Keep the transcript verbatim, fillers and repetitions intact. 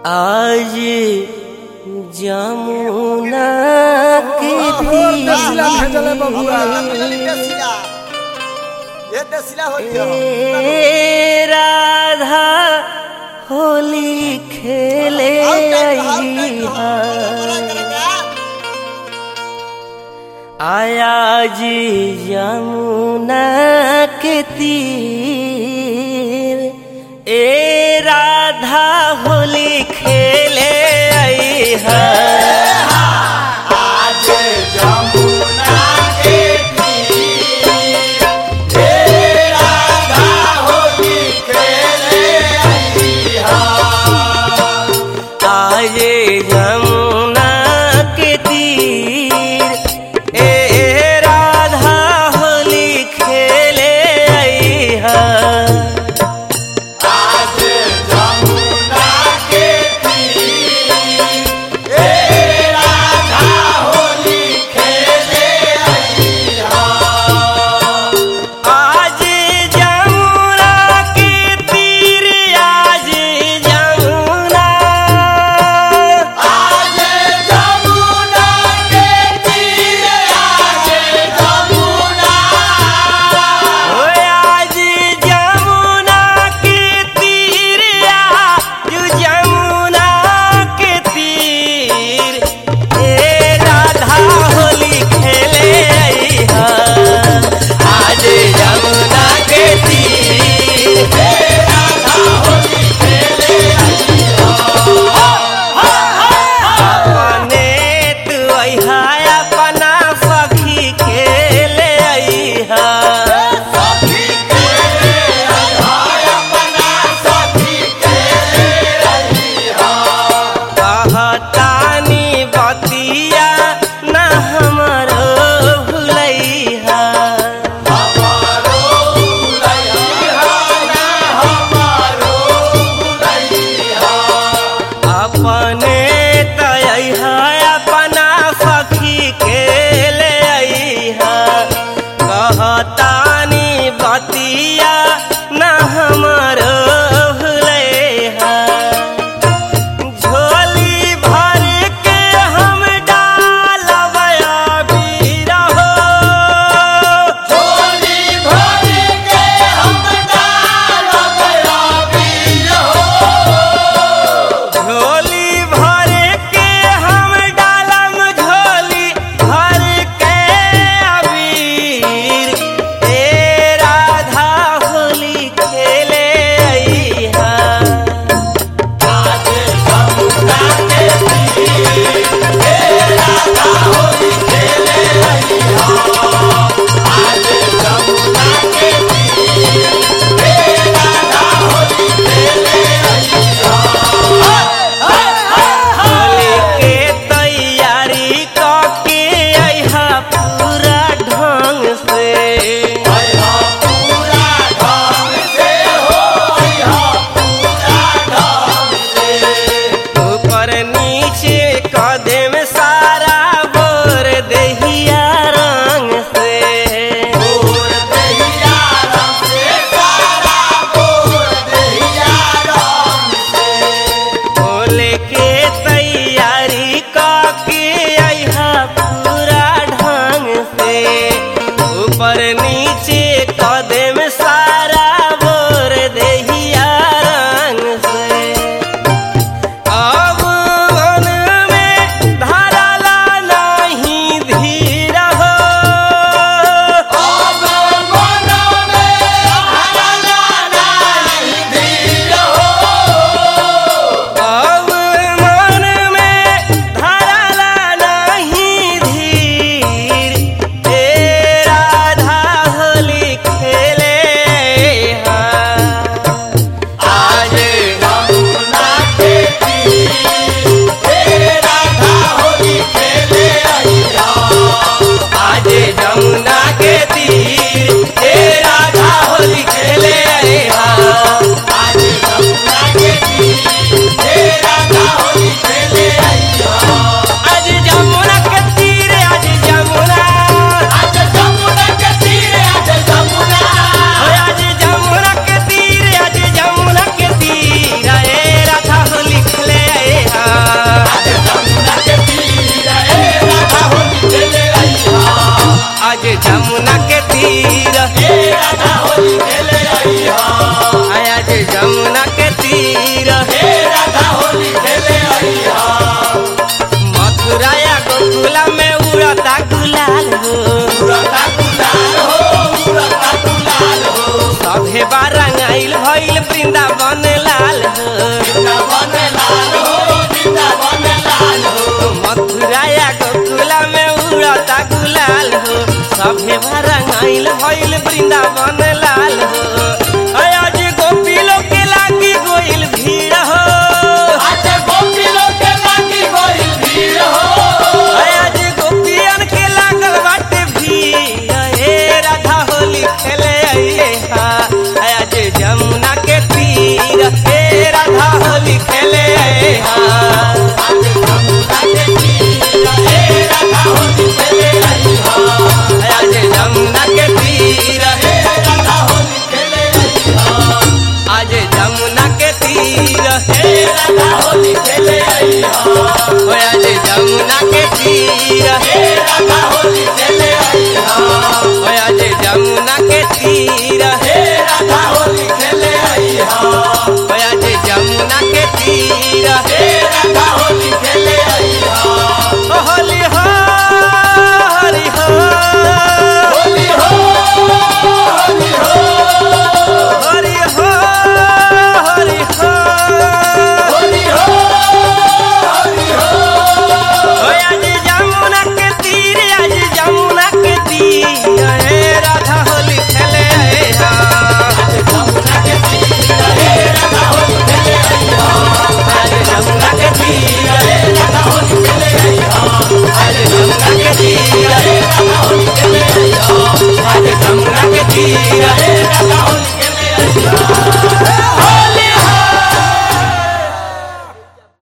आज जमुना के तीर राधा होली खेले आया जी जमुना के तीर ए राधा होली खेले आई है आज जमुना के तीर ए राधा होली खेले आई है आज जमुना के तीर ए राधा होली खेले आई है सभे रंगाइल भइल वृंदावन लाल हो आज गोपी लोग के लागी गोइल भीड़ हो आज गोपी लोग के लागी गोइल भीड़ हो आज गोपियन के लागल बाटे भीड़ हे राधा होली खेले आइले हा आज जमुना के तीर हे राधा होली खेले आए हा आज जमुना के तीर हे राधा होली खेले आई हा आज जमुना के तीर हे राधा होली खेले आई हा आज जमुना के तीर हे राधा होली खेले आई हा आज जमुना के तीर हे राधा होली खेले आई हा आज जमुना के तीर हे राधा होली खेले आई हा आज जमुना के तीर हे राधा होली खेले आई हा होली हो हरि हो होली हो होली हो हरि हो हरि हो होली हो होली हो आज जमुना के तीर आज जमुना के तीर हे राधा होली खेले आए हा आज जमुना के तीर हे राधा होली खेले आई हा आज जमुना के तीर हे राधा होली खेले आई हा आज जमुना के तीर हे राधा होली खेले आई हा आज जमुना के तीर हे राधा होली